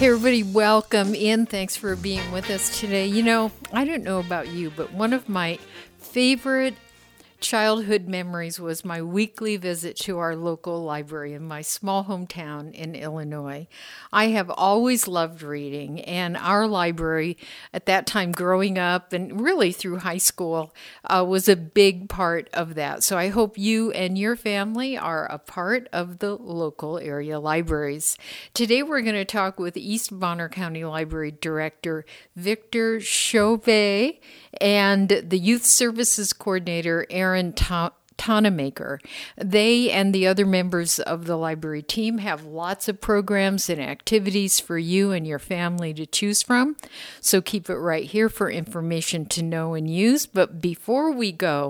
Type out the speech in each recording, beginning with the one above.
Okay, everybody, welcome in. Thanks for being with us today. You know, I don't know about you, but one of my favorite childhood memories was my weekly visit to our local library in my small hometown in Illinois. I have always loved reading, and our library at that time growing up and really through high school was a big part of that. So I hope you and your family are a part of the local area libraries. Today we're going to talk with East Bonner County Library Director Victor Chauvet and the Youth Services Coordinator Aaron Tonemaker. They and the other members of the library team have lots of programs and activities for you and your family to choose from. So keep it right here for information to know and use. But before we go,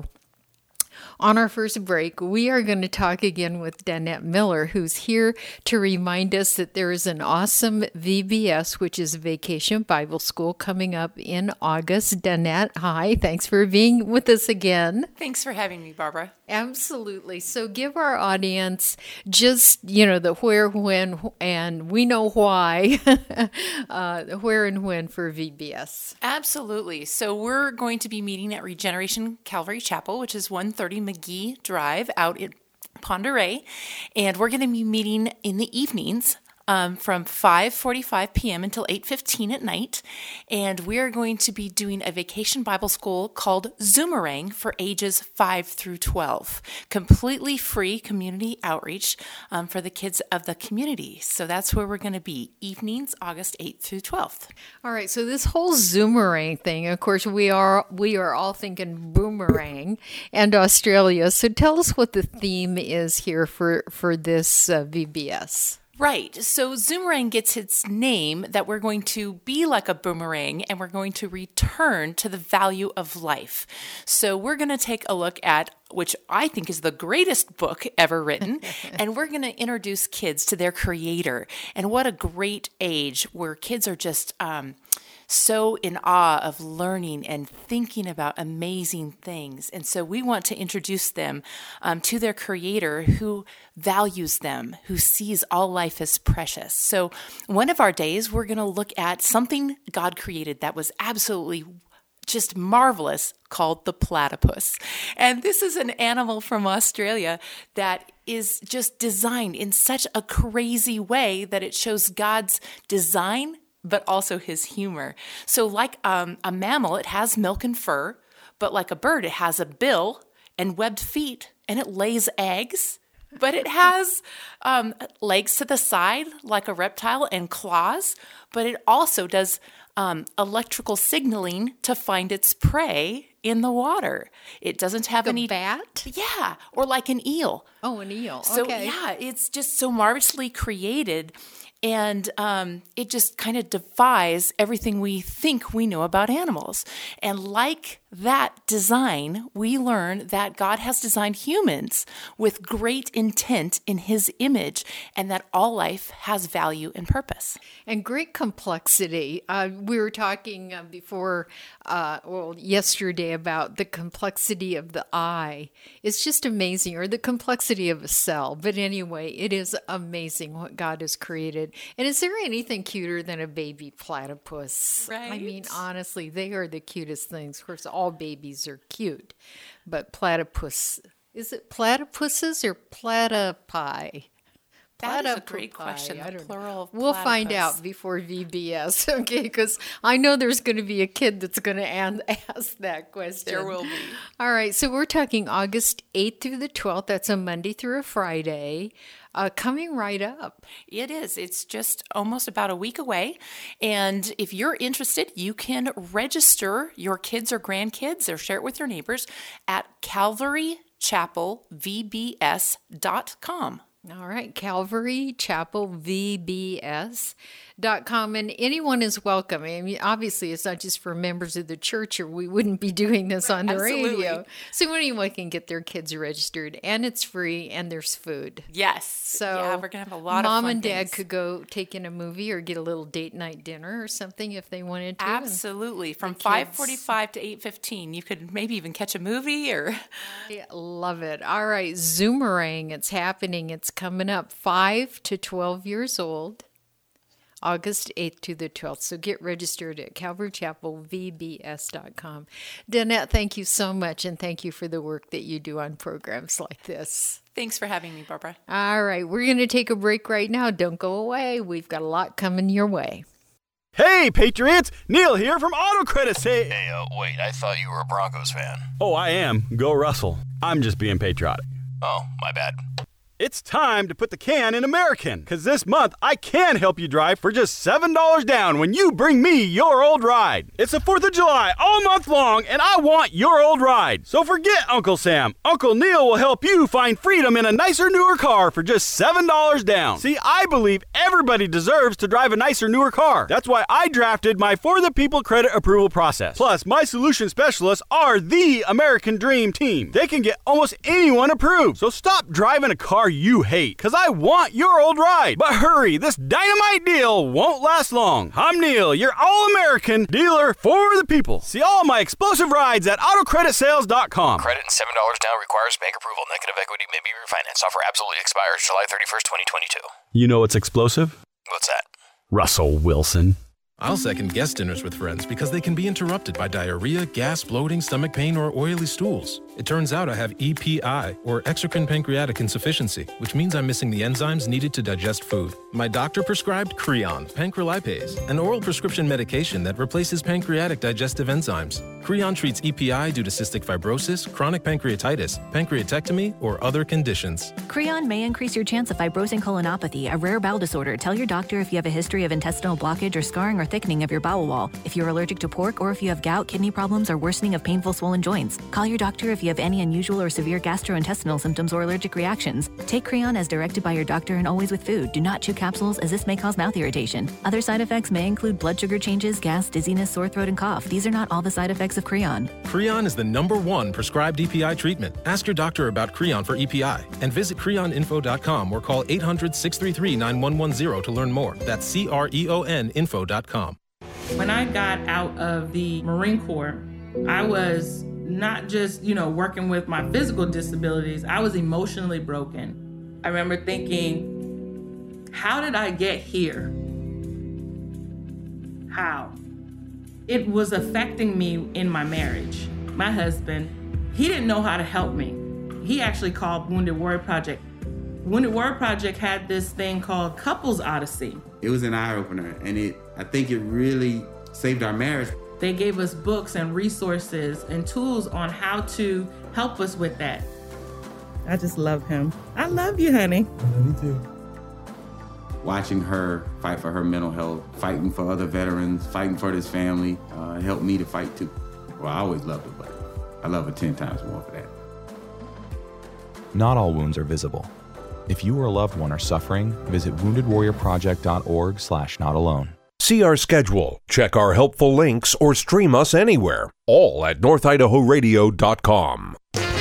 on our first break, we are going to talk again with Danette Miller, who's here to remind us that there is an awesome VBS, which is Vacation Bible School, coming up in August. Danette, hi. Thanks for being with us again. Thanks for having me, Barbara. Absolutely. So give our audience just, the where, when, and we know why, the where and when for VBS. Absolutely. So we're going to be meeting at Regeneration Calvary Chapel, which is 130 McGee Drive out in Pend Oreille. And we're going to be meeting in the evenings from 5:45 p.m. until 8:15 at night. And we're going to be doing a vacation Bible school called Zoomerang for ages 5 through 12. Completely free community outreach for the kids of the community. So that's where we're going to be, evenings, August 8th through 12th. All right, so this whole Zoomerang thing, of course, we are all thinking boomerang and Australia. So tell us what the theme is here for this VBS. Right. So Zoomerang gets its name that we're going to be like a boomerang and we're going to return to the value of life. So we're going to take a look at, which I think is the greatest book ever written, and we're going to introduce kids to their creator. And what a great age where kids are just so in awe of learning and thinking about amazing things. And so we want to introduce them to their creator who values them, who sees all life as precious. So one of our days, we're going to look at something God created that was absolutely just marvelous, called the platypus. And this is an animal from Australia that is just designed in such a crazy way that it shows God's design but also his humor. So like a mammal, it has milk and fur, but like a bird, it has a bill and webbed feet, and it lays eggs, but it has legs to the side like a reptile and claws, but it also does electrical signaling to find its prey in the water. It doesn't have any bat? Yeah, or like an eel. Oh, an eel. So okay. Yeah, it's just so marvelously created. And it just kind of defies everything we think we know about animals. And like that design, we learn that God has designed humans with great intent in his image, and that all life has value and purpose. And great complexity. We were talking yesterday about the complexity of the eye. It's just amazing, or the complexity of a cell. But anyway, it is amazing what God has created. And is there anything cuter than a baby platypus? Right. I mean, honestly, they are the cutest things. Of course, all babies are cute, but platypus, is it platypuses or platypi? That is a great question. The plural of We'll platypus. find out before VBS, okay? Because I know there's going to be a kid that's going to ask that question. There will be. All right, so we're talking August 8th through the 12th. That's a Monday through a Friday. Coming right up. It is. It's just almost about a week away. And if you're interested, you can register your kids or grandkids or share it with your neighbors at calvarychapelvbs.com. All right, calvarychapelvbs.com, and anyone is welcome. I mean, obviously, it's not just for members of the church, or we wouldn't be doing this on the Absolutely. radio. So anyone can get their kids registered, and it's free, and there's food. Yes. So yeah, we're going to have a lot of mom fun and dad things. could go take in a movie or get a little date night dinner or something if they wanted to. Absolutely. From 5:45 to 8:15, you could maybe even catch a movie or... I love it. All right, Zoomerang, it's happening. It's coming up 5 to 12 years old. August 8th to the 12th. So get registered at calvarychapelvbs.com. Danette, thank you so much, and thank you for the work that you do on programs like this. Thanks for having me, Barbara. All right, we're going to take a break right now. Don't go away. We've got a lot coming your way. Hey, Patriots! Neil here from Auto Credit. Hey, wait, I thought you were a Broncos fan. Oh, I am. Go Russell. I'm just being patriotic. Oh, my bad. It's time to put the can in American, because this month I can help you drive for just $7 down when you bring me your old ride. It's the 4th of July all month long, and I want your old ride. So forget Uncle Sam. Uncle Neil will help you find freedom in a nicer, newer car for just $7 down. See, I believe everybody deserves to drive a nicer, newer car. That's why I drafted my For the People credit approval process. Plus, my solution specialists are the American Dream Team. They can get almost anyone approved. So stop driving a car you hate, because I want your old ride. But hurry, this dynamite deal won't last long. I'm Neil, your all-American dealer for the people. See all my explosive rides at autocreditsales.com. Credit and $7 down requires bank approval. Negative equity may be refinanced. Offer absolutely expires July 31st, 2022. You know what's explosive? What's that? Russell Wilson. I'll second guest dinners with friends because they can be interrupted by diarrhea, gas, bloating, stomach pain, or oily stools. It turns out I have EPI, or exocrine pancreatic insufficiency, which means I'm missing the enzymes needed to digest food. My doctor prescribed Creon, pancrelipase, an oral prescription medication that replaces pancreatic digestive enzymes. Creon treats EPI due to cystic fibrosis, chronic pancreatitis, pancreatectomy, or other conditions. Creon may increase your chance of fibrosing colonopathy, a rare bowel disorder. Tell your doctor if you have a history of intestinal blockage or scarring or thickening of your bowel wall, if you're allergic to pork, or if you have gout, kidney problems, or worsening of painful swollen joints. Call your doctor if you have any unusual or severe gastrointestinal symptoms or allergic reactions. Take Creon as directed by your doctor and always with food. Do not chew capsules, as this may cause mouth irritation. Other side effects may include blood sugar changes, gas, dizziness, sore throat, and cough. These are not all the side effects of Creon. Creon is the #1 prescribed EPI treatment. Ask your doctor about Creon for EPI and visit creoninfo.com or call 800-633-9110 to learn more. That's CREONinfo.com. When I got out of the Marine Corps, I was not just, working with my physical disabilities, I was emotionally broken. I remember thinking, how did I get here? How? It was affecting me in my marriage. My husband, he didn't know how to help me. He actually called Wounded Warrior Project. Wounded Warrior Project had this thing called Couples Odyssey. It was an eye-opener, and I think it really saved our marriage. They gave us books and resources and tools on how to help us with that. I just love him. I love you, honey. I love you too. Watching her fight for her mental health, fighting for other veterans, fighting for this family, helped me to fight too. Well, I always loved her, but I love her 10 times more for that. Not all wounds are visible. If you or a loved one are suffering, visit woundedwarriorproject.org/notalone. See our schedule, check our helpful links, or stream us anywhere. All at NorthIdahoRadio.com.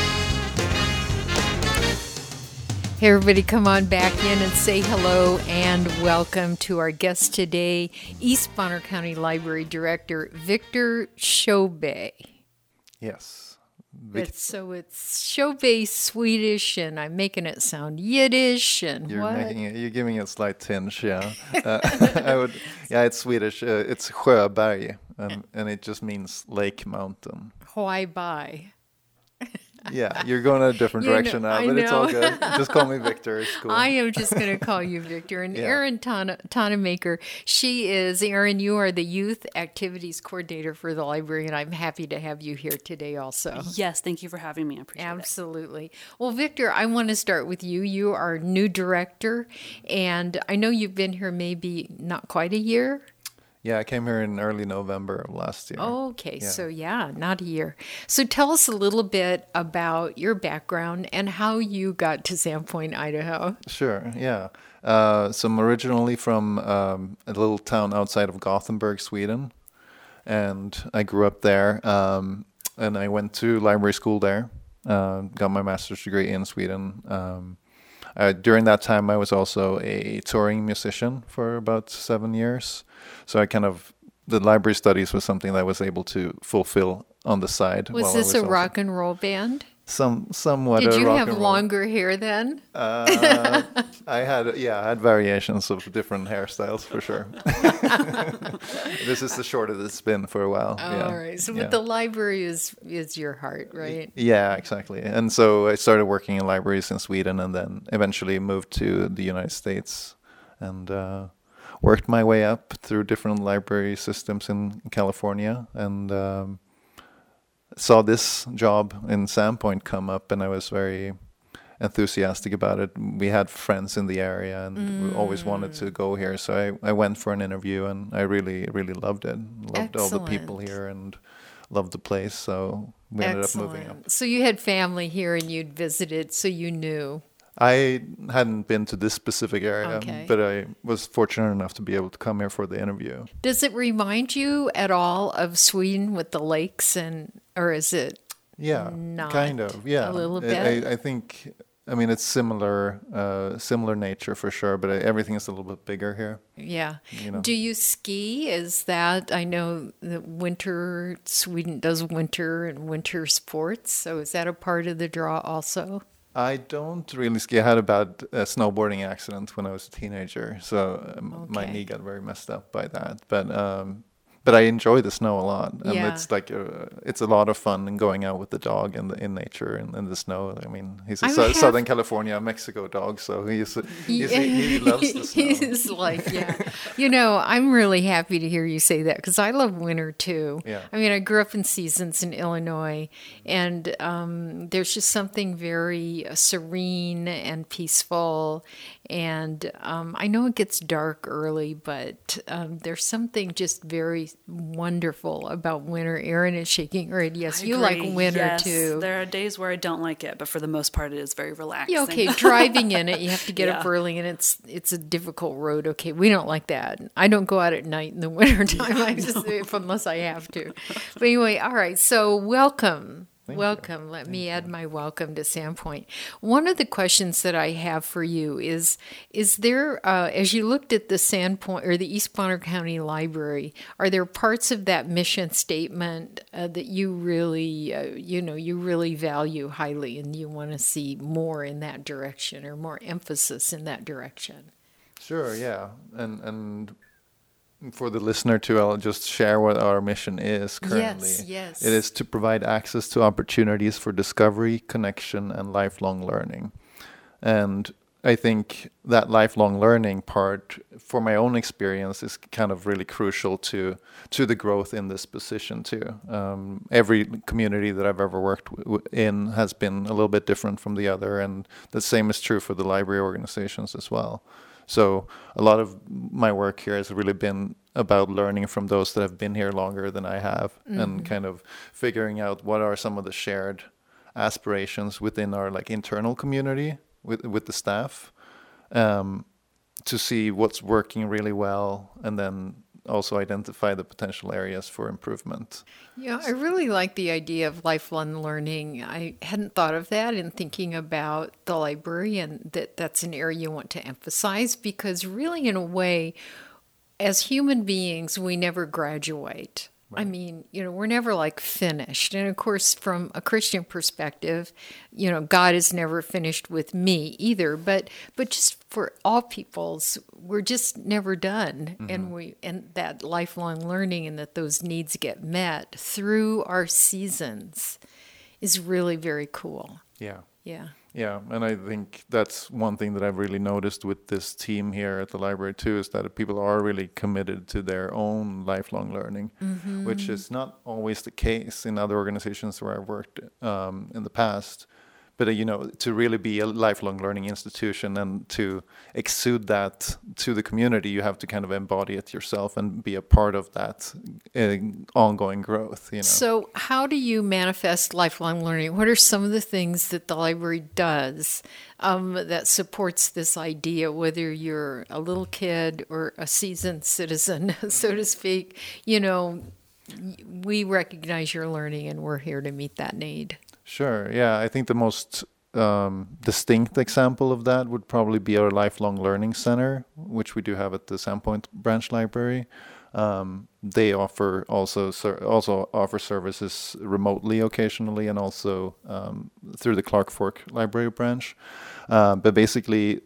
Hey, everybody, come on back in and say hello and welcome to our guest today, East Bonner County Library Director Victor Sjöberg. Yes. It's Sjöberg Swedish, and I'm making it sound Yiddish, and you're giving it a slight tinge, yeah. It's Swedish. It's Sjöberg, and it just means lake mountain. Why by? Yeah, you're going in a different direction now, but it's all good. Just call me Victor. It's cool. I am just going to call you Victor. And yeah. Erin Tonemaker, Erin, you are the Youth Activities Coordinator for the library, and I'm happy to have you here today also. Yes, thank you for having me. I appreciate it. Absolutely. Well, Victor, I want to start with you. You are new director, and I know you've been here maybe not quite a year. Yeah, I came here in early November of last year. Okay, yeah. So not a year. So tell us a little bit about your background and how you got to Sandpoint, Idaho. Sure, yeah. So I'm originally from a little town outside of Gothenburg, Sweden. And I grew up there, and I went to library school there, got my master's degree in Sweden. During that time, I was also a touring musician for about 7 years. So the library studies was something that I was able to fulfill on the side. Was this a rock and roll band? somewhat. Did you rock have and roll. longer hair then? I had variations of different hairstyles for sure. This is the shortest it's been for a while. All right. So, but the library is your heart, right? Yeah, exactly. And so I started working in libraries in Sweden, and then eventually moved to the United States, and worked my way up through different library systems in California, and saw this job in Sandpoint come up, and I was very enthusiastic about it. We had friends in the area, and we always wanted to go here. So I went for an interview, and I really, really loved it. Loved all the people here, and loved the place. So we ended up moving up. So you had family here, and you'd visited, so you knew. I hadn't been to this specific area, Okay. but I was fortunate enough to be able to come here for the interview. Does it remind you at all of Sweden with the lakes, or is it? Yeah, not kind of. Yeah, a little bit. I think. I mean, it's similar nature for sure, but everything is a little bit bigger here. Yeah. You know. Do you ski? Is that, I know that Sweden does winter and winter sports, so is that a part of the draw also? I don't really ski. I had a bad snowboarding accident when I was a teenager, so my knee got very messed up by that. But I enjoy the snow a lot, and it's like it's a lot of fun and going out with the dog in nature and in the snow. I mean, he's a Southern California, Mexico dog, so he loves the snow. He's like, I'm really happy to hear you say that because I love winter too. Yeah. I mean, I grew up in Seasons in Illinois, and there's just something very serene and peaceful. And I know it gets dark early, but there's something just very wonderful about winter. Erin is shaking her head. Yes, you like winter too. There are days where I don't like it, but for the most part, it is very relaxing. Yeah, okay, driving in it, you have to get up early, and it's a difficult road. Okay, we don't like that. I don't go out at night in the wintertime. Unless I have to. But anyway, all right. So welcome. Welcome. Let me add my welcome to Sandpoint. One of the questions that I have for you is there, as you looked at the Sandpoint or the East Bonner County Library, are there parts of that mission statement that you really, you really value highly and you want to see more in that direction or more emphasis in that direction? Sure, yeah. And for the listener too, I'll just share what our mission is currently. Yes. It is to provide access to opportunities for discovery, connection, and lifelong learning. And I think that lifelong learning part, for my own experience, is kind of really crucial to the growth in this position too. Every community that I've ever worked in has been a little bit different from the other, and the same is true for the library organizations as well. So a lot of my work here has really been about learning from those that have been here longer than I have, and kind of figuring out what are some of the shared aspirations within our internal community with the staff, to see what's working really well, and then also identify the potential areas for improvement. Yeah, I really like the idea of lifelong learning. I hadn't thought of that in thinking about the library, and that's an area you want to emphasize, because really, in a way, as human beings, we never graduate. Right. I mean, we're never finished. And of course, from a Christian perspective, God is never finished with me either. But just for all peoples, we're just never done. Mm-hmm. And that lifelong learning and that those needs get met through our seasons is really very cool. Yeah. Yeah. Yeah, and I think that's one thing that I've really noticed with this team here at the library too, is that people are really committed to their own lifelong learning, which is not always the case in other organizations where I've worked in the past. But, to really be a lifelong learning institution and to exude that to the community, you have to kind of embody it yourself and be a part of that ongoing growth. So how do you manifest lifelong learning? What are some of the things that the library does that supports this idea, whether you're a little kid or a seasoned citizen, so to speak? We recognize your learning and we're here to meet that need. Sure. Yeah, I think the most distinct example of that would probably be our Lifelong Learning Center, which we do have at the Sandpoint Branch Library. They offer also offer services remotely occasionally, and also through the Clark Fork Library branch. But basically,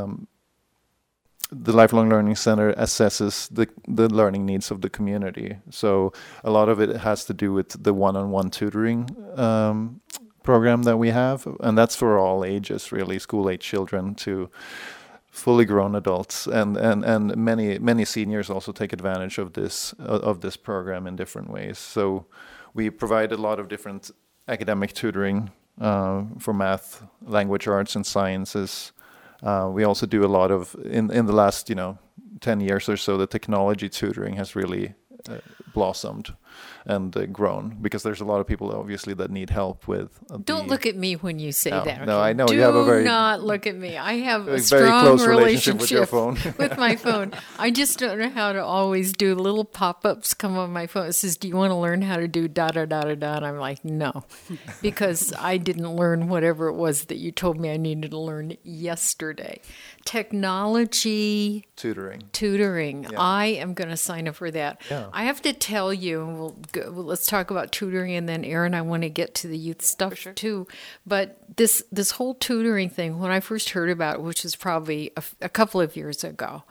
the Lifelong Learning Center assesses the learning needs of the community. So a lot of it has to do with the one-on-one tutoring program that we have, and that's for all ages, really, school-age children to fully grown adults, and many seniors also take advantage of this program in different ways. So we provide a lot of different academic tutoring for math, language arts, and sciences. We also do a lot of in the last 10 years or so, the technology tutoring has really blossomed and grown, because there's a lot of people obviously that need help with. Don't look at me when you say that. No, okay? I know you have a very. Do not look at me. I have a very strong close relationship with your phone. with my phone. I just don't know how to always do little pop-ups come on my phone. It says, "Do you want to learn how to do da da da da da?" And I'm like, no, because I didn't learn whatever it was that you told me I needed to learn yesterday. Technology tutoring. Yeah. I am going to sign up for that. Yeah. I have to tell you, let's talk about tutoring, and then Erin, I want to get to the youth stuff too. But this whole tutoring thing, when I first heard about it, which was probably a couple of years ago,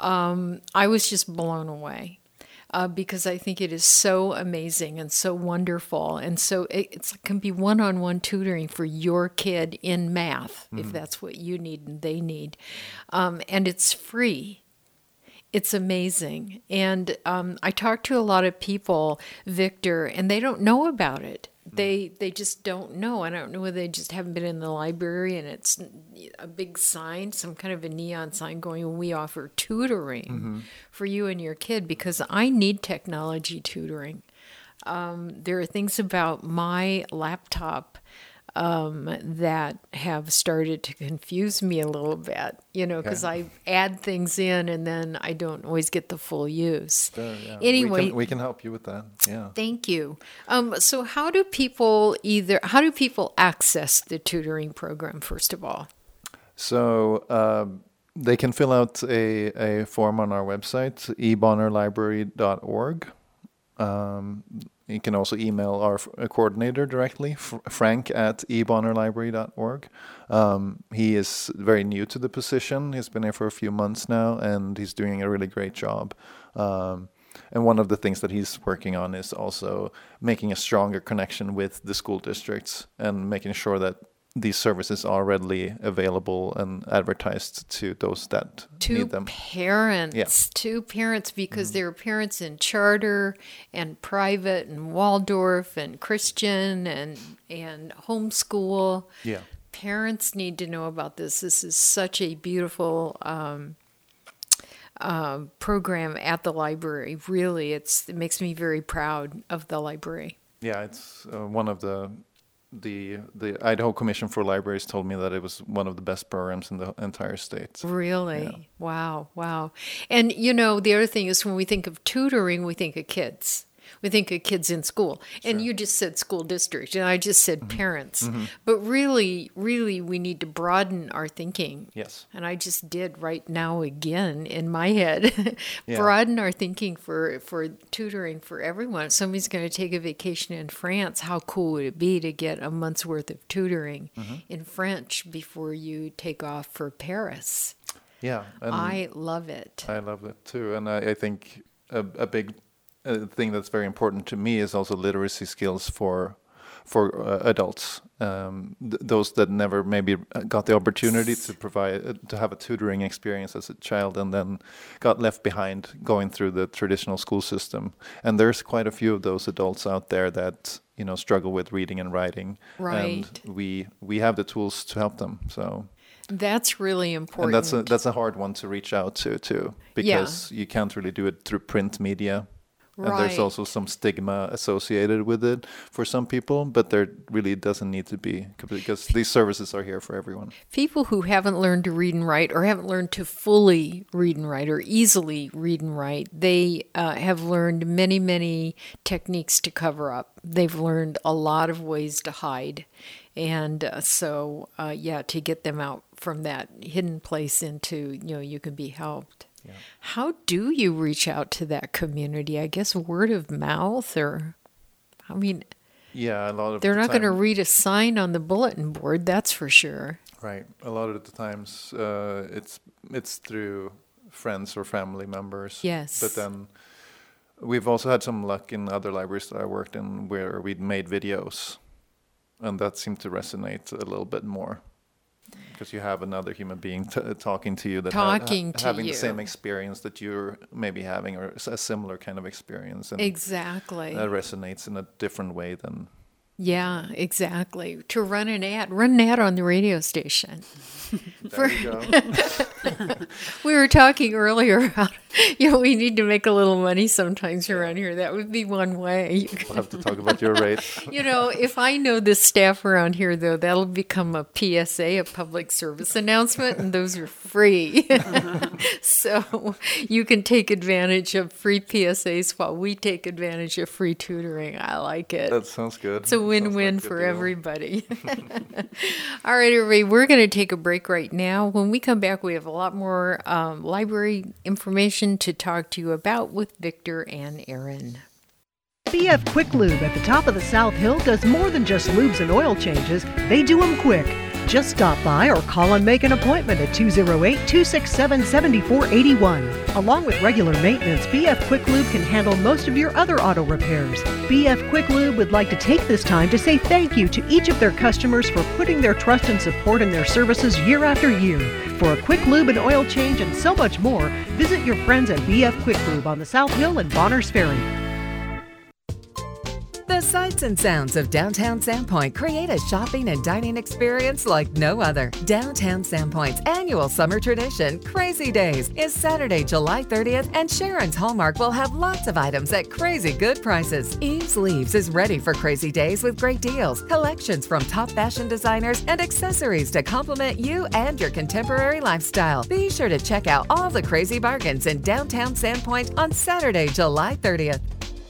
I was just blown away. Because I think it is so amazing and so wonderful. And so it can be one-on-one tutoring for your kid in math, if that's what you need and they need. And it's free. It's amazing. And I talk to a lot of people, Victor, and they don't know about it. They just don't know. I don't know whether they just haven't been in the library and it's a big sign, some kind of a neon sign going, we offer tutoring for you and your kid, because I need technology tutoring. There are things about my laptop that have started to confuse me a little bit, because I add things in and then I don't always get the full use. Yeah. Anyway, we can help you with that. Yeah. Thank you. So how do people access the tutoring program, first of all? So they can fill out a form on our website, ebonnerlibrary.org. You can also email our coordinator directly, Frank at ebonnerlibrary.org. He is very new to the position. He's been here for a few months now, and he's doing a really great job. And one of the things that he's working on is also making a stronger connection with the school districts and making sure that these services are readily available and advertised to those that need them. To parents, because there are parents in charter and private and Waldorf and Christian and homeschool. Yeah. Parents need to know about this. This is such a beautiful program at the library. Really, it makes me very proud of the library. Yeah, it's one of the Idaho Commission for Libraries told me that it was one of the best programs in the entire state. Really? Yeah. Wow. And the other thing is, when we think of tutoring, we think of kids. We think of kids in school. And you just said school district, and I just said parents. But really, we need to broaden our thinking. Yes. And I just did right now again in my head. Broaden our thinking for tutoring for everyone. If somebody's going to take a vacation in France, how cool would it be to get a month's worth of tutoring in French before you take off for Paris? Yeah. And I love it. I love it too. And I think a big thing that's very important to me is also literacy skills for adults, those that never maybe got the opportunity to have a tutoring experience as a child and then got left behind going through the traditional school system. And there's quite a few of those adults out there that struggle with reading and writing. Right. And we have the tools to help them. So that's really important. And that's a hard one to reach out to too, because you can't really do it through print media. And there's also some stigma associated with it for some people, but there really doesn't need to be, because these services are here for everyone. People who haven't learned to read and write, or haven't learned to fully read and write, or easily read and write, they have learned many, many techniques to cover up. They've learned a lot of ways to hide. And to get them out from that hidden place into, you can be helped. How do you reach out to that community? I guess word of mouth, or, I mean, yeah, a lot of they're not going to read a sign on the bulletin board, that's for sure. Right. A lot of the times it's through friends or family members. Yes. But then we've also had some luck in other libraries that I worked in where we'd made videos, and that seemed to resonate a little bit more. Because you have another human being talking to you, that having the same experience that you're maybe having, or a similar kind of experience. And exactly. That resonates in a different way than... Yeah, exactly. To run an ad on the radio station. There you go. We were talking earlier about, we need to make a little money sometimes around here. That would be one way. We'll have to talk about your rate. If I know the staff around here, though, that'll become a PSA, a public service announcement, and those are free. So you can take advantage of free PSAs while we take advantage of free tutoring. I like it. That sounds good. It's a win-win for everybody. All right, everybody, we're going to take a break right now. When we come back, we have a lot more library information to talk to you about with Victor and Erin. BF Quick Lube at the top of the South Hill does more than just lubes and oil changes. They do them quick. Just stop by or call and make an appointment at 208-267-7481. Along with regular maintenance, BF Quick Lube can handle most of your other auto repairs. BF Quick Lube would like to take this time to say thank you to each of their customers for putting their trust and support in their services year after year. For a quick lube and oil change and so much more, visit your friends at BF Quick Lube on the South Hill and Bonners Ferry. The sights and sounds of downtown Sandpoint create a shopping and dining experience like no other. Downtown Sandpoint's annual summer tradition, Crazy Days, is Saturday, July 30th, and Sharon's Hallmark will have lots of items at crazy good prices. Eve's Leaves is ready for Crazy Days with great deals, collections from top fashion designers, and accessories to complement you and your contemporary lifestyle. Be sure to check out all the crazy bargains in downtown Sandpoint on Saturday, July 30th.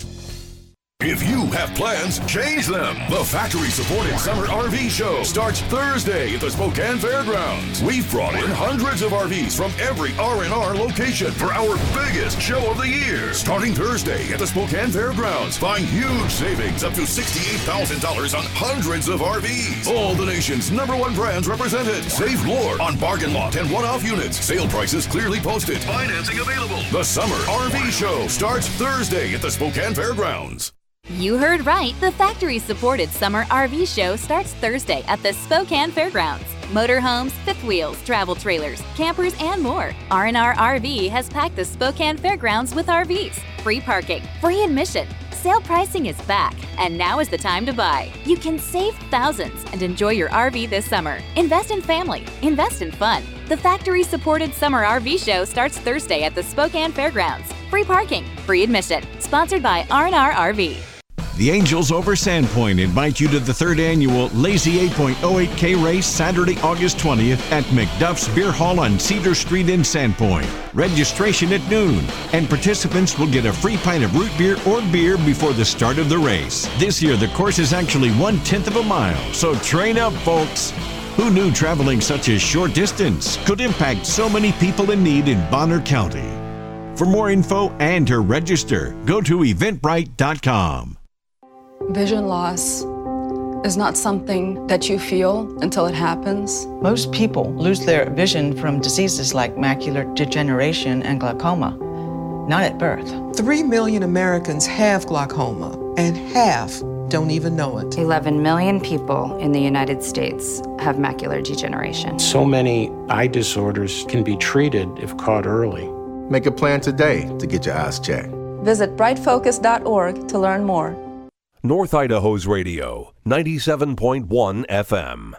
If you have plans, change them. The factory-supported Summer RV Show starts Thursday at the Spokane Fairgrounds. We've brought in hundreds of RVs from every R&R location for our biggest show of the year. Starting Thursday at the Spokane Fairgrounds, find huge savings up to $68,000 on hundreds of RVs. All the nation's #1 brands represented. Save more on bargain lot and one-off units. Sale prices clearly posted. Financing available. The Summer RV Show starts Thursday at the Spokane Fairgrounds. You heard right. The factory-supported Summer RV Show starts Thursday at the Spokane Fairgrounds. Motorhomes, fifth wheels, travel trailers, campers, and more. R&R RV has packed the Spokane Fairgrounds with RVs, free parking, free admission. Sale pricing is back, and now is the time to buy. You can save thousands and enjoy your RV this summer. Invest in family. Invest in fun. The factory-supported Summer RV Show starts Thursday at the Spokane Fairgrounds. Free parking, free admission. Sponsored by R&R RV. The Angels over Sandpoint invite you to the 3rd annual Lazy 8.08K race Saturday, August 20th at McDuff's Beer Hall on Cedar Street in Sandpoint. Registration at noon, and participants will get a free pint of root beer or beer before the start of the race. This year, the course is actually 1/10 of a mile, so train up, folks. Who knew traveling such a short distance could impact so many people in need in Bonner County? For more info and to register, go to eventbrite.com. Vision loss is not something that you feel until it happens. Most people lose their vision from diseases like macular degeneration and glaucoma, not at birth. 3 million Americans have glaucoma, and half don't even know it. 11 million people in the United States have macular degeneration. So many eye disorders can be treated if caught early. Make a plan today to get your eyes checked. Visit brightfocus.org to learn more. North Idaho's radio, 97.1 FM.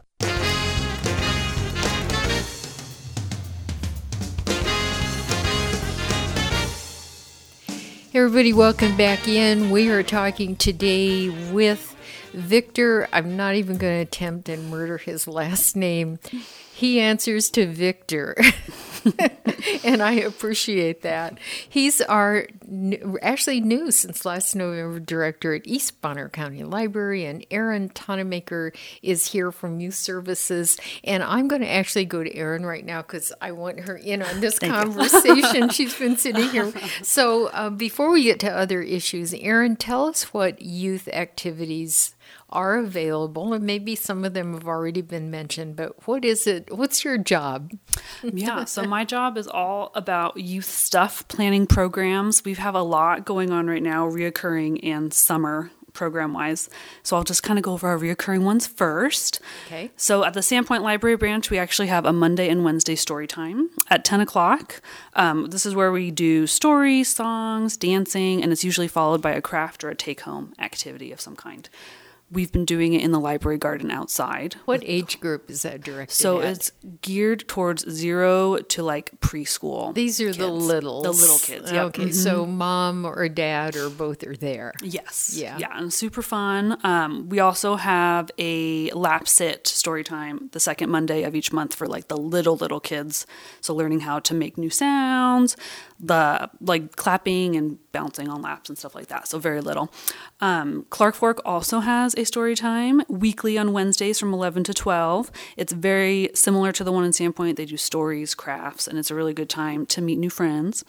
Everybody, welcome back in. We are talking today with Victor. I'm not even going to attempt and murder his last name. He answers to Victor. And I appreciate that. He's our actually new since last November director at East Bonner County Library, and Erin Tonemaker is here from Youth Services. And I'm going to actually go to Erin right now because I want her in on this conversation. She's been sitting here. So before we get to other issues, Erin, tell us what youth activities are available, and maybe some of them have already been mentioned, but what is it? What's your job? Yeah, so my job is all about youth stuff, planning programs. We have a lot going on right now, reoccurring and summer program-wise. So I'll just kind of go over our reoccurring ones first. Okay. So at the Sandpoint Library branch, we actually have a Monday and Wednesday story time at 10 o'clock. This is where we do stories, songs, dancing, and it's usually followed by a craft or a take-home activity of some kind. We've been doing it in the library garden outside. What age group is that directed So at? it's geared towards 0 to like preschool. These are kids. the littles. The little kids, yeah. Okay, so mom or dad or both are there. Yes. Yeah. Yeah, and super fun. We also have a lap sit story time the second Monday of each month for like the little kids. So learning how to make new sounds, the like clapping and bouncing on laps and stuff like that. So very little. Clark Fork also has a story time weekly on Wednesdays from 11 to 12. It's very similar to the one in Sandpoint. They do stories, crafts, and it's a really good time to meet new friends.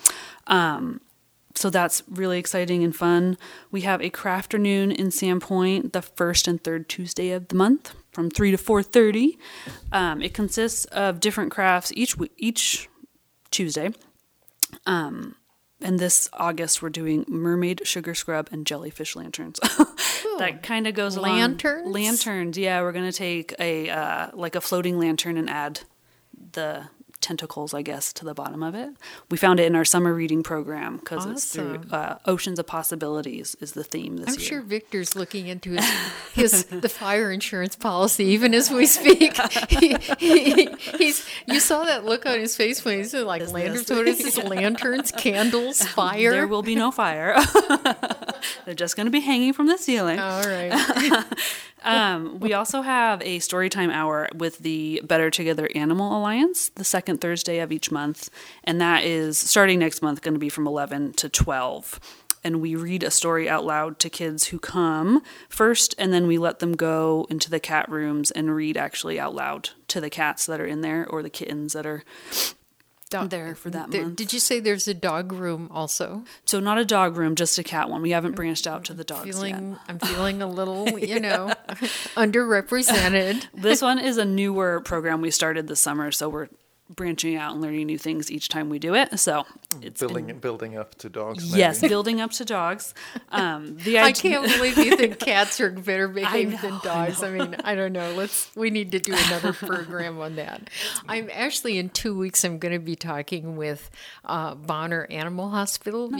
So that's really exciting and fun. We have a crafternoon in Sandpoint the first and third Tuesday of the month from 3 to 4:30. It consists of different crafts each Tuesday. And this August, we're doing mermaid sugar scrub and jellyfish lanterns. That kind of goes along. Lanterns, yeah. We're going to take a floating lantern and add the tentacles, I guess, to the bottom of it. We found it in our summer reading program because it's through Oceans of Possibilities is the theme this year. I'm sure Victor's looking into the fire insurance policy even as we speak. You saw that look on his face when he said like lanterns. What is this? Lanterns, candles, fire? There will be no fire. They're just going to be hanging from the ceiling. All right. We also have a storytime hour with the Better Together Animal Alliance the second Thursday of each month, and that is starting next month going to be from 11 to 12. And we read a story out loud to kids who come first, and then we let them go into the cat rooms and read actually out loud to the cats that are in there or the kittens that are there for that month. Did you say there's a dog room also? So not a dog room, just a cat one. We haven't branched out to the dogs yet. I'm feeling a little, underrepresented. This one is a newer program we started this summer, so we're branching out and learning new things each time we do it. So it's building up to dogs. Yes, building up to dogs. I can't believe you think cats are better behaved than dogs. I mean, I don't know. We need to do another program on that. I'm actually in 2 weeks. I'm going to be talking with Bonner Animal Hospital,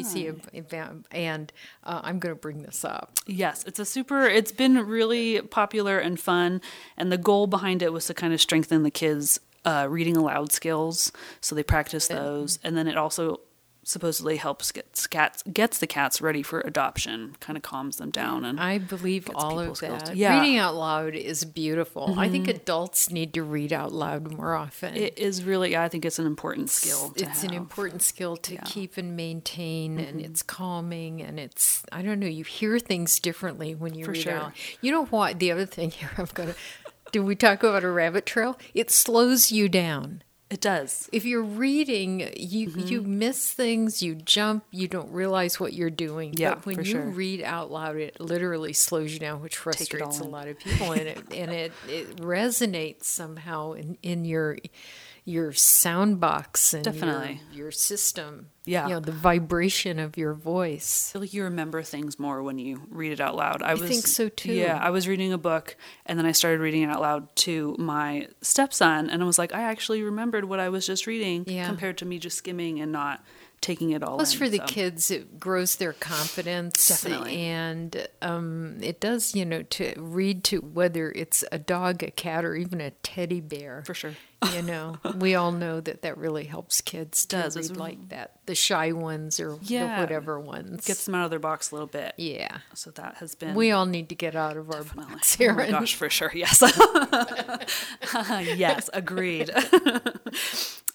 and I'm going to bring this up. Yes, it's been really popular and fun, and the goal behind it was to kind of strengthen the kids' reading aloud skills, so they practice those, and then it also supposedly helps gets the cats ready for adoption, kind of calms them down, and I believe all of that. Yeah. Reading out loud is beautiful. Mm-hmm. I think adults need to read out loud more often. It is really, I think it's an important skill. It's an important skill to keep and maintain, and it's calming, and it's, I don't know, you hear things differently when you read out. You know what? The other thing here, did we talk about a rabbit trail? It slows you down. It does. If you're reading, you miss things, you jump, you don't realize what you're doing. Yeah, but when you read out loud, it literally slows you down, which frustrates a lot of people. And it resonates somehow in your sound box and definitely your system. Yeah. The vibration of your voice. I feel like you remember things more when you read it out loud. I think so too. Yeah, I was reading a book and then I started reading it out loud to my stepson, and I was like, I actually remembered what I was just reading compared to me just skimming and not taking it all Plus, in. for the kids, it grows their confidence. Definitely. And it does, to read to whether it's a dog, a cat, or even a teddy bear. For sure. We all know that really helps kids to read like that. The shy ones or the whatever ones. Gets them out of their box a little bit. Yeah. So that has been... We all need to get out of our box, Erin. Oh my gosh, for sure, yes. Yes, agreed.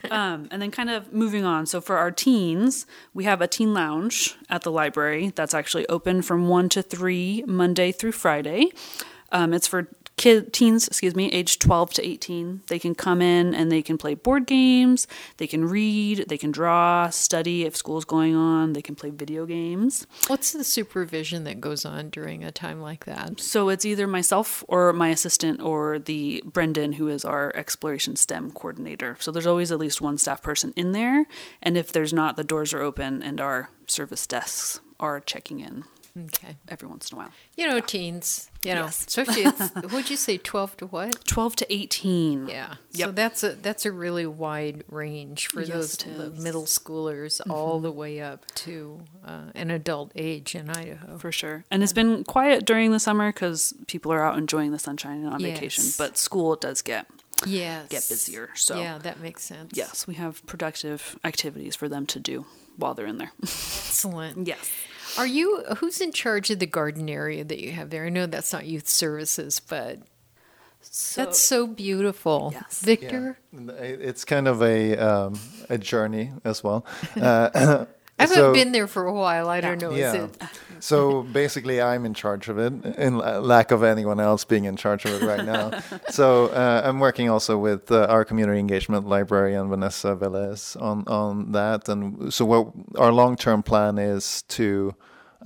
And then kind of moving on. So for our teens, we have a teen lounge at the library that's actually open from 1 to 3 Monday through Friday. It's for teens, aged 12 to 18. They can come in and they can play board games, they can read, they can draw, study if school's going on, they can play video games. What's the supervision that goes on during a time like that? So it's either myself or my assistant or the Brendan, who is our exploration STEM coordinator. So there's always at least one staff person in there. And if there's not, the doors are open and our service desks are checking in. Okay. Every once in a while. teens, Yes. especially, what'd you say, 12 to what? 12 to 18. Yeah. Yep. So that's a really wide range for those middle schoolers all the way up to an adult age in Idaho. For sure. And it's been quiet during the summer because people are out enjoying the sunshine and on vacation. But school does get busier. So yeah, that makes sense. Yes, we have productive activities for them to do while they're in there. Excellent. Yes. Who's in charge of the garden area that you have there? I know that's not youth services, but that's so beautiful. Yes. Victor? Yeah. It's kind of a journey as well. I haven't been there for a while. I don't know. Yeah. Is it? So basically, I'm in charge of it, in lack of anyone else being in charge of it right now. So I'm working also with our community engagement librarian, Vanessa Velez, on that. And so what our long-term plan is to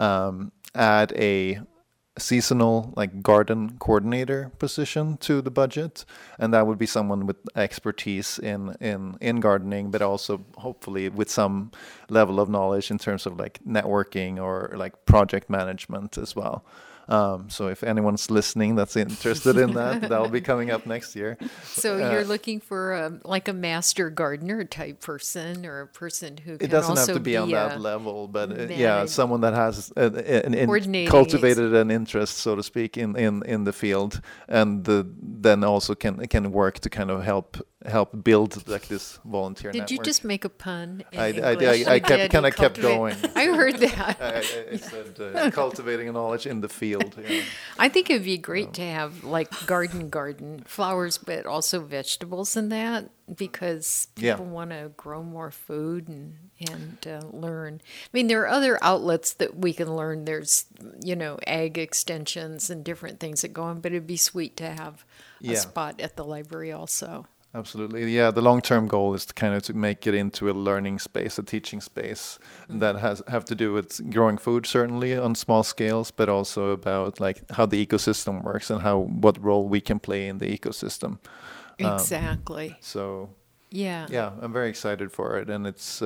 add a seasonal garden coordinator position to the budget, and that would be someone with expertise in gardening, but also hopefully with some level of knowledge in terms of networking or project management as well. So if anyone's listening that's interested in that'll be coming up next year. So you're looking for a master gardener type person, or a person who can it doesn't also have to be on that level, but someone that has cultivated an interest, so to speak, in the field, and then also can work to kind of help build this volunteer network. Did you just make a pun? I kept going. I heard that. I said cultivating knowledge in the field. Yeah. I think it'd be great to have garden flowers, but also vegetables in that, because people want to grow more food and learn. I mean, there are other outlets that we can learn. There's ag extensions and different things that go on, but it'd be sweet to have a spot at the library also. Absolutely. Yeah, the long-term goal is to make it into a learning space, a teaching space that have to do with growing food, certainly on small scales, but also about how the ecosystem works and what role we can play in the ecosystem. Exactly. Yeah, I'm very excited for it, and it's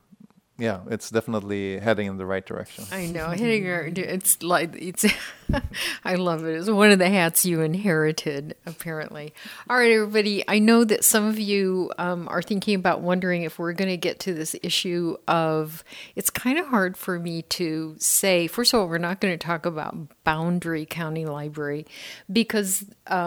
definitely heading in the right direction. I know, it's I love it. It's one of the hats you inherited, apparently. All right, everybody, I know that some of you are thinking about wondering if we're going to get to this issue of, it's kind of hard for me to say, first of all, we're not going to talk about Boundary County Library because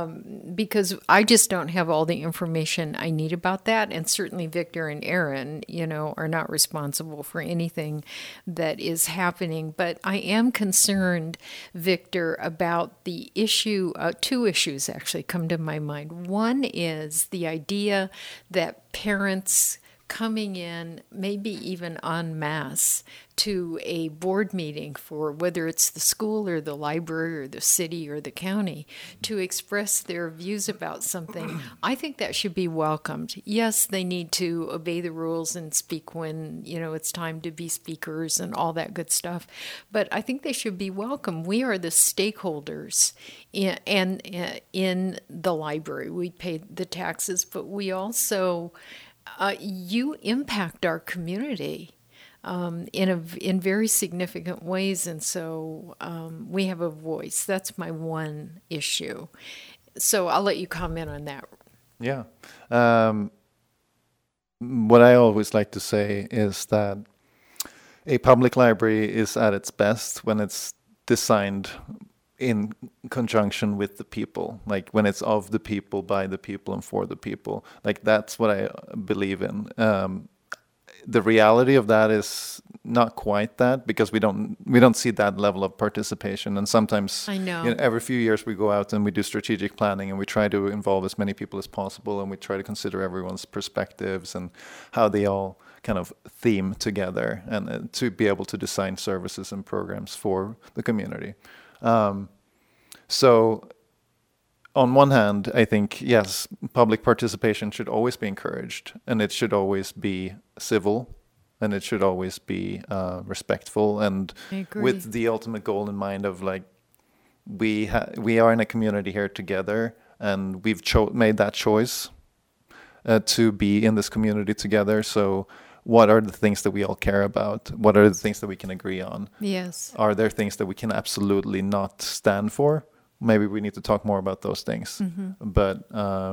I just don't have all the information I need about that, and certainly Victor and Aaron, are not responsible for anything that is happening. But I am concerned, Victor, about the issue, two issues actually come to my mind. One is the idea that parents coming in, maybe even en masse, to a board meeting for whether it's the school or the library or the city or the county to express their views about something. I think that should be welcomed. Yes, they need to obey the rules and speak when, it's time to be speakers and all that good stuff. But I think they should be welcome. We are the stakeholders in the library. We pay the taxes, but we also, you impact our community in very significant ways, and so we have a voice. That's my one issue. So I'll let you comment on that. Yeah. What I always like to say is that a public library is at its best when it's designed in conjunction with the people, when it's of the people, by the people, and for the people. That's what I believe in. The reality of that is not quite that, because we don't see that level of participation. And sometimes, I know. Every few years we go out and we do strategic planning, and we try to involve as many people as possible, and we try to consider everyone's perspectives and how they all kind of theme together, and to be able to design services and programs for the community. So on one hand, I think, yes, public participation should always be encouraged, and it should always be civil, and it should always be respectful, and with the ultimate goal in mind of like, we are in a community here together, and we've made that choice to be in this community together. So what are the things that we all care about? What are the things that we can agree on? Yes. Are there things that we can absolutely not stand for? Maybe we need to talk more about those things. But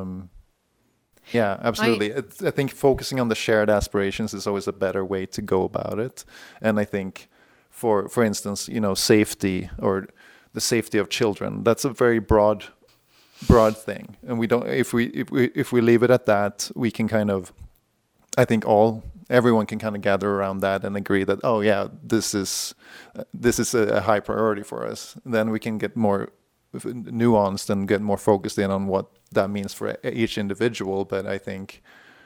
yeah, absolutely. I think focusing on the shared aspirations is always a better way to go about it. And I think, for instance, safety, or the safety of children, that's a very broad thing. And we don't, if we leave it at that, we can kind of, I think everyone can kind of gather around that and agree that, oh yeah, this is a high priority for us. Then we can get more nuanced and get more focused in on what that means for each individual. But I think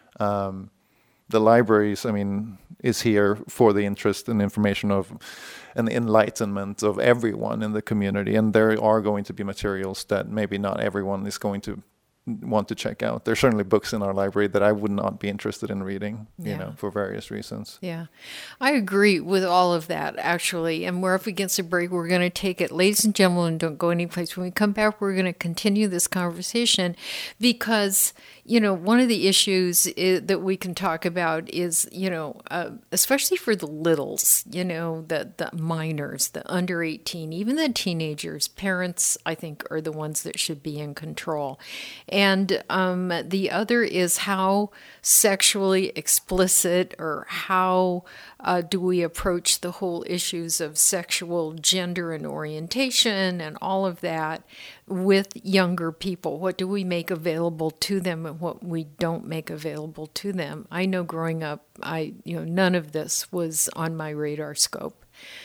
the libraries, is here for the interest and information of and the enlightenment of everyone in the community. And there are going to be materials that maybe not everyone is going to want to check out. There's certainly books in our library that I would not be interested in reading, for various reasons. Yeah, I agree with all of that, actually. And we're up against a break. We're going to take it. Ladies and gentlemen, don't go anyplace. When we come back, we're going to continue this conversation because, one of the issues that we can talk about is, especially for the littles, the minors, the under 18, even the teenagers, parents, I think, are the ones that should be in control. And the other is how sexually explicit, or how do we approach the whole issues of sexual gender and orientation and all of that with younger people? What do we make available to them and what we don't make available to them? I know growing up, none of this was on my radar scope.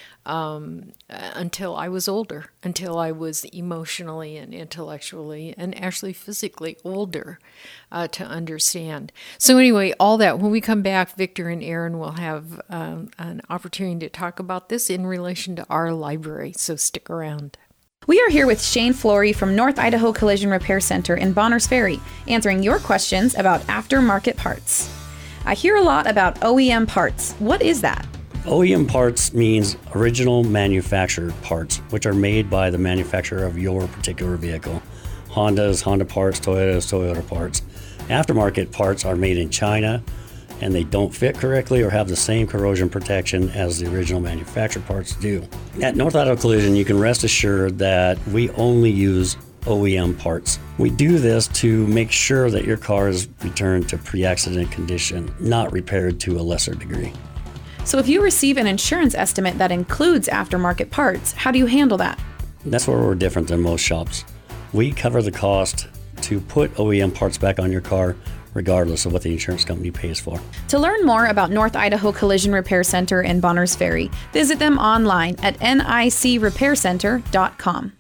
Until I was older, until I was emotionally and intellectually and actually physically older to understand. So anyway, all that, when we come back, Victor and Aaron will have an opportunity to talk about this in relation to our library, so stick around. We are here with Shane Flory from North Idaho Collision Repair Center in Bonners Ferry, answering your questions about aftermarket parts. I hear a lot about OEM parts. What is that? OEM parts means original manufactured parts, which are made by the manufacturer of your particular vehicle. Honda's Honda parts, Toyota's Toyota parts. Aftermarket parts are made in China, and they don't fit correctly or have the same corrosion protection as the original manufactured parts do. At North Idaho Collision, you can rest assured that we only use OEM parts. We do this to make sure that your car is returned to pre-accident condition, not repaired to a lesser degree. So if you receive an insurance estimate that includes aftermarket parts, how do you handle that? That's where we're different than most shops. We cover the cost to put OEM parts back on your car, regardless of what the insurance company pays for. To learn more about North Idaho Collision Repair Center in Bonners Ferry, visit them online at nicrepaircenter.com.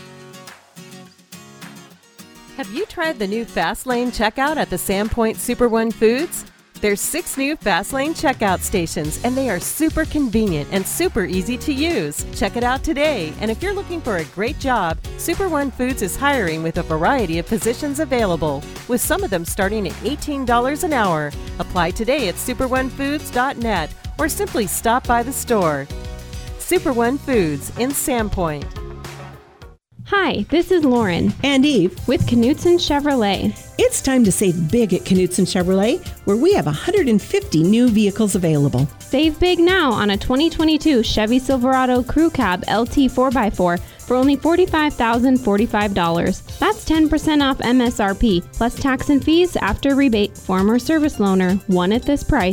Have you tried the new Fast Lane checkout at the Sandpoint Super One Foods? There's 6 new Fast Lane checkout stations, and they are super convenient and super easy to use. Check it out today. And if you're looking for a great job, Super One Foods is hiring with a variety of positions available, with some of them starting at $18 an hour. Apply today at superonefoods.net or simply stop by the store. Super One Foods in Sandpoint. Hi, this is Lauren and Eve with Knutson Chevrolet. It's time to save big at Knutson Chevrolet, where we have 150 new vehicles available. Save big now on a 2022 Chevy Silverado Crew Cab LT 4x4 for only $45,045. That's 10% off MSRP, plus tax and fees after rebate. Former service loaner, one at this price.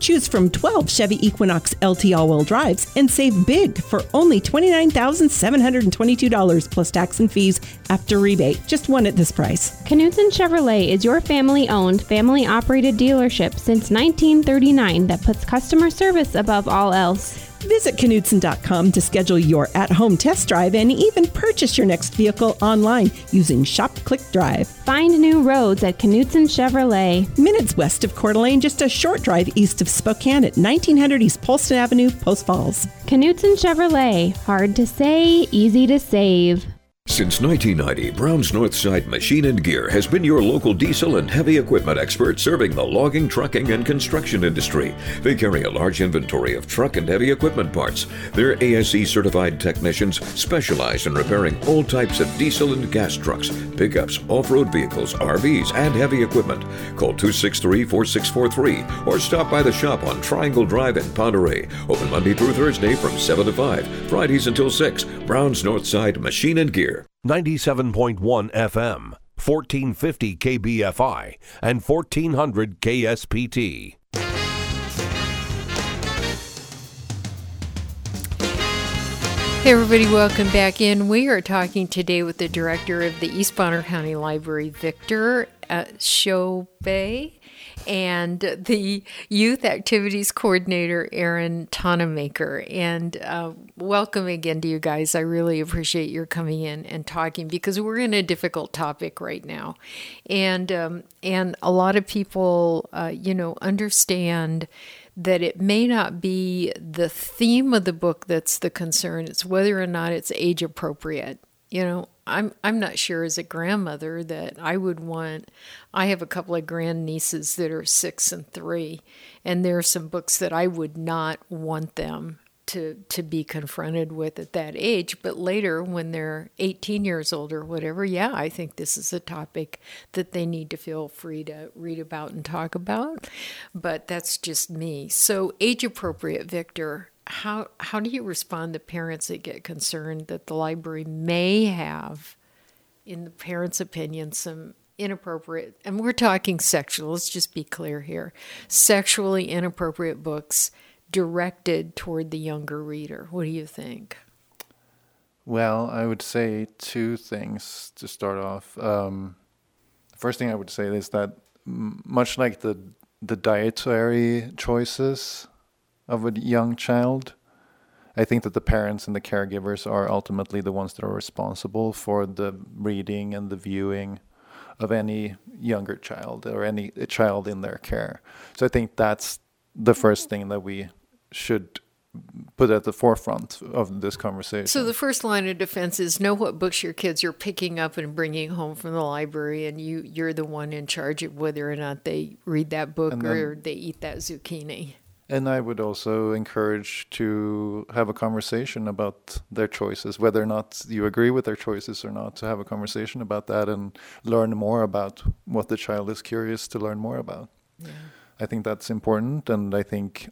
Choose from 12 Chevy Equinox LT all-wheel drives and save big for only $29,722 plus tax and fees after rebate. Just one at this price. Knutson Chevrolet is your family-owned, family-operated dealership since 1939 that puts customer service above all else. Visit Knutson.com to schedule your at-home test drive and even purchase your next vehicle online using Shop Click Drive. Find new roads at Knutson Chevrolet. Minutes west of Coeur d'Alene, just a short drive east of Spokane at 1900 East Polston Avenue, Post Falls. Knutson Chevrolet. Hard to say, easy to save. Since 1990, Brown's Northside Machine and Gear has been your local diesel and heavy equipment expert serving the logging, trucking, and construction industry. They carry a large inventory of truck and heavy equipment parts. Their ASE-certified technicians specialize in repairing all types of diesel and gas trucks, pickups, off-road vehicles, RVs, and heavy equipment. Call 263-4643 or stop by the shop on Triangle Drive in Ponderay. Open Monday through Thursday from 7 to 5, Fridays until 6. Brown's Northside Machine and Gear. 97.1 FM, 1450 KBFI, and 1400 KSPT. Hey everybody, welcome back in. We are talking today with the director of the East Bonner County Library, Victor Shobay, and the Youth Activities Coordinator, Aaron Tonemaker. And welcome again to you guys. I really appreciate your coming in and talking because we're in a difficult topic right now. And a lot of people, understand that it may not be the theme of the book that's the concern. It's whether or not it's age appropriate. I'm not sure as a grandmother that I would want. I have a couple of grandnieces that are 6 and 3, and there are some books that I would not want them to be confronted with at that age. But later, when they're 18 years old or whatever, yeah, I think this is a topic that they need to feel free to read about and talk about. But that's just me. So age appropriate, Victor. How do you respond to parents that get concerned that the library may have, in the parents' opinion, some inappropriate, and we're talking sexual, let's just be clear here, sexually inappropriate books directed toward the younger reader? What do you think? Well, I would say two things to start off. First thing I would say is that much like the dietary choices of a young child, I think that the parents and the caregivers are ultimately the ones that are responsible for the reading and the viewing of any younger child or any child in their care. So I think that's the first thing that we should put at the forefront of this conversation. So the first line of defense is know what books your kids are picking up and bringing home from the library, and you're the one in charge of whether or not they read that book or they eat that zucchini. And I would also encourage to have a conversation about their choices, whether or not you agree with their choices or not, to have a conversation about that and learn more about what the child is curious to learn more about. Yeah. I think that's important, and I think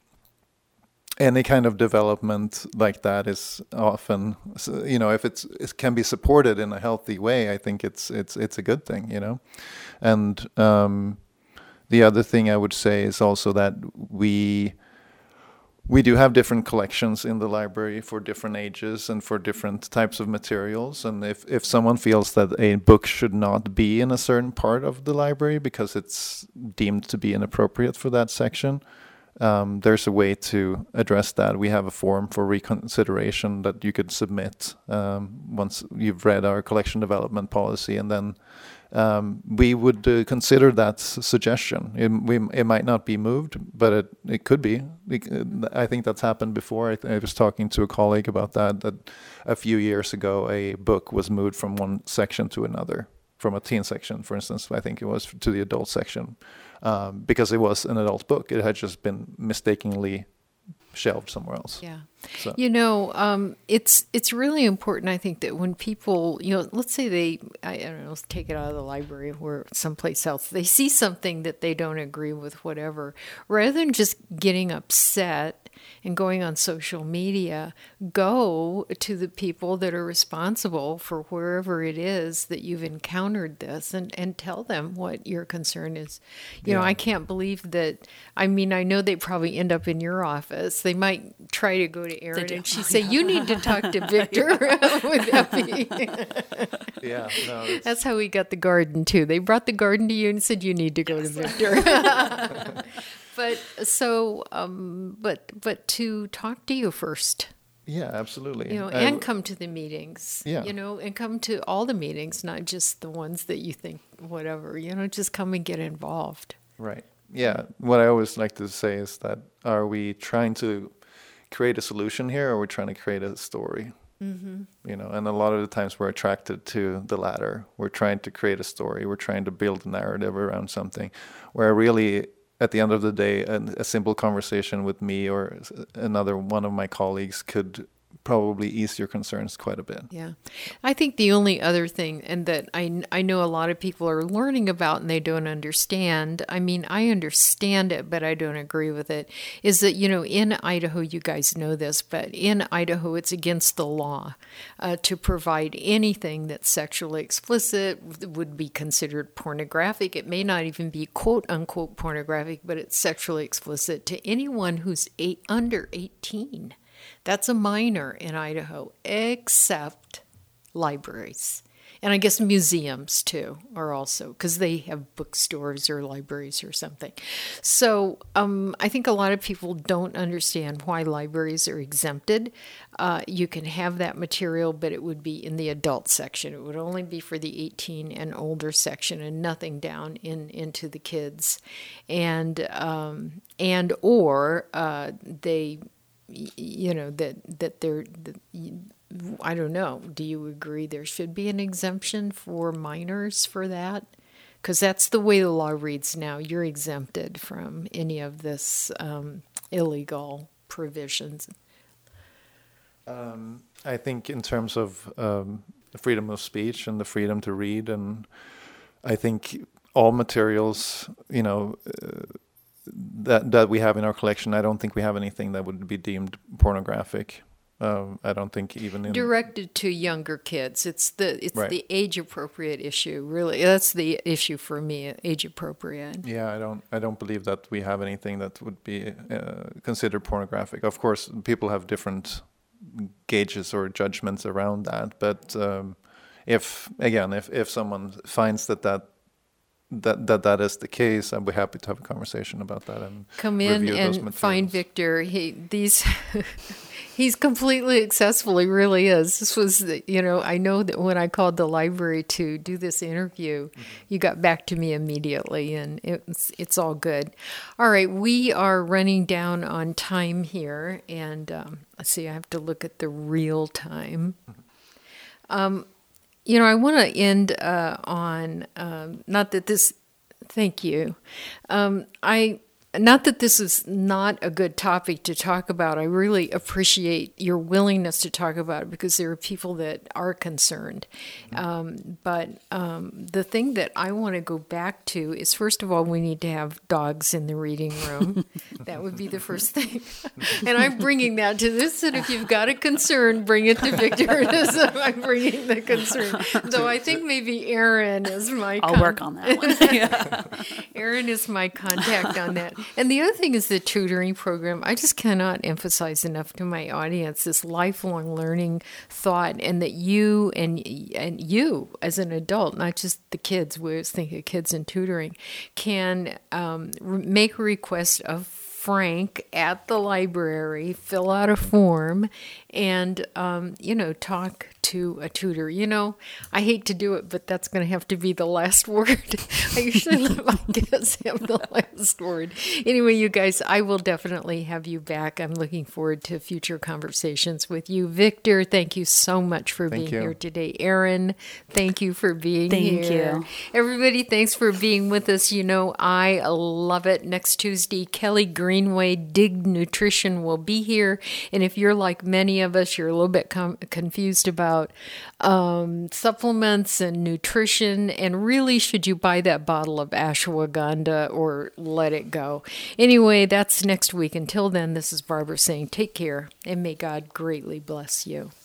any kind of development like that is often, if it can be supported in a healthy way, I think it's a good thing, And the other thing I would say is also that we do have different collections in the library for different ages and for different types of materials. And if someone feels that a book should not be in a certain part of the library because it's deemed to be inappropriate for that section, there's a way to address that. We have a form for reconsideration that you could submit once you've read our collection development policy, and then we would consider that suggestion. It might not be moved, but it could be. I think that's happened before. I was talking to a colleague about that a few years ago, a book was moved from one section to another, from a teen section, for instance, I think it was, to the adult section, because it was an adult book. It had just been mistakenly shelved somewhere else. Yeah. So. It's really important, I think, that when people, let's say I don't know, let's take it out of the library or someplace else, they see something that they don't agree with, whatever, rather than just getting upset and going on social media, go to the people that are responsible for wherever it is that you've encountered this and tell them what your concern is. I can't believe that. I mean, I know they probably end up in your office. They might try to go to Erin and she'd say, you need to talk to Victor with Effie. Yeah, no. That's how we got the garden too. They brought the garden to you and said, you need to go to Victor. But to talk to you first. Yeah, absolutely. And come to the meetings. Yeah. And come to all the meetings, not just the ones that you think whatever. Just come and get involved. Right. Yeah. What I always like to say is that, are we trying to create a solution here, or are we trying to create a story? Mm-hmm. And a lot of the times we're attracted to the latter. We're trying to create a story. We're trying to build a narrative around something, where really, at the end of the day, a simple conversation with me or another one of my colleagues could probably ease your concerns quite a bit. Yeah. I think the only other thing, and that I know a lot of people are learning about and they don't understand, I mean, I understand it, but I don't agree with it, is that, in Idaho, you guys know this, but in Idaho, it's against the law to provide anything that's sexually explicit, would be considered pornographic. It may not even be quote unquote pornographic, but it's sexually explicit to anyone who's under 18. That's a minor in Idaho, except libraries. And I guess museums, too, are also, because they have bookstores or libraries or something. So I think a lot of people don't understand why libraries are exempted. You can have that material, but it would be in the adult section. It would only be for the 18 and older section and nothing down into the kids. And or they... that they're, I don't know. Do you agree there should be an exemption for minors for that? Because that's the way the law reads now. You're exempted from any of this illegal provisions. I think in terms of freedom of speech and the freedom to read, and I think all materials, that we have in our collection, I don't think we have anything that would be deemed pornographic. I don't think even directed to younger kids. It's right. The age appropriate issue. Really, that's the issue for me. Age appropriate. Yeah, I don't believe that we have anything that would be considered pornographic. Of course, people have different gauges or judgments around that. But if someone finds that is the case, I'd be happy to have a conversation about that and come in and find Victor. He's completely accessible. He really is. This was, I know that when I called the library to do this interview, you got back to me immediately, and it's all good. All right, we are running down on time here, and let's see, I have to look at the real time. I want to end on, not that this, thank you. Not that this is not a good topic to talk about. I really appreciate your willingness to talk about it because there are people that are concerned. But the thing that I want to go back to is, first of all, we need to have dogs in the reading room. That would be the first thing. And I'm bringing that to this, and if you've got a concern, bring it to Victor. I'm bringing the concern. Though I think maybe Erin is my I'll work on that one. Yeah. Erin is my contact on that. And the other thing is the tutoring program. I just cannot emphasize enough to my audience this lifelong learning thought, and that you and you as an adult, not just the kids, we always think of kids in tutoring, can make a request of Frank at the library, fill out a form, and talk to a tutor. You know, I hate to do it, but that's going to have to be the last word. I usually let my guests have the last word. Anyway, you guys, I will definitely have you back. I'm looking forward to future conversations with you. Victor, thank you so much for being here today. Erin, thank you for being here. Thank you. Everybody, thanks for being with us. You know, I love it. Next Tuesday, Kelly Greenway, Dig Nutrition, will be here. And if you're like many of us, you're a little bit confused about supplements and nutrition, and really, should you buy that bottle of ashwagandha or let it go? Anyway, that's next week. Until then, this is Barbara saying take care, and may God greatly bless you.